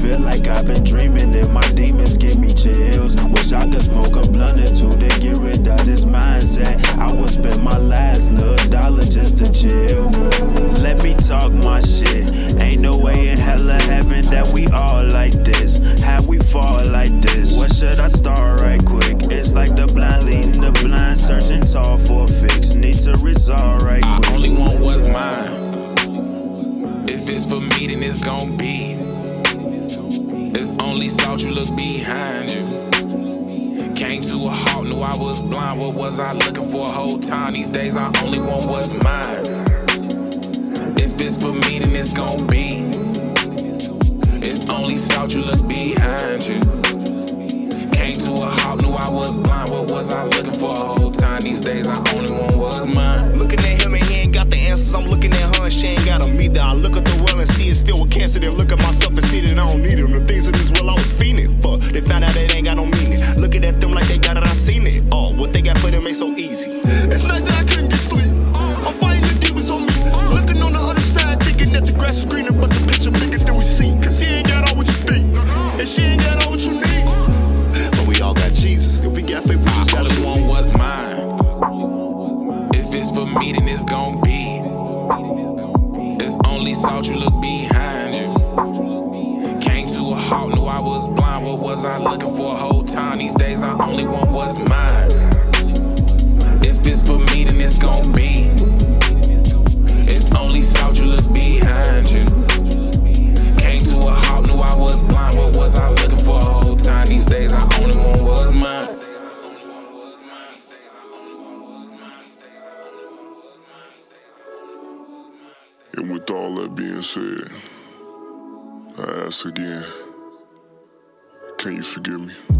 feel like I've been dreaming and my demons give me chills. Wish I could smoke a blunt or two to get rid of this mindset. I would spend my last little dollar just to chill. Let me talk my shit. Ain't no way in hell or heaven that we all like this. How we fall like this? Where should I start right quick? It's like the blind leading the blind, searching tall for a fix. Need to resolve right quick. I only want what's mine. If it's for me, then it's gon' be. It's only salt, you look behind you. Came to a halt, knew I was blind. What was I looking for a whole time? These days I only want what's mine. If it's for me, then it's gon' be. It's only salt, you look behind you. Came to a halt, knew I was blind. What was I looking for a whole time? These days I only want what's mine. Looking at him and he ain't got the answers. I'm looking at her and she ain't got them either. I look at the world and see it's filled with cancer. Then look at myself and see that I don't need them. The things in this world I was fiending for, they found out they ain't got no meaning. Looking at them like they got it, I seen it. Oh, what they got for them ain't so easy. It's nice that I couldn't get sleep. I'm fighting the demons on me. Looking on the other side, thinking that the grass is greener, but the picture bigger than we see. Cause he ain't got all what you think, and she ain't got all what you need. But we all got Jesus. If we got faith, we just gotta only want what's mine. If it's for me, then it's gon' be. It's only salt, you look behind you. Came to a halt, knew I was blind. What was I looking for a whole time? These days I only want what's mine. If it's for me, then it's gon' be. It's only salt, you look behind you. Came to a halt, knew I was blind. What was I looking for a whole time? These days I only want what's mine. And with all that being said, I ask again, can you forgive me?